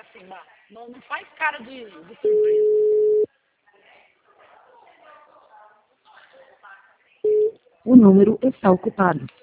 assim, não faz cara de surpresa. O número está ocupado.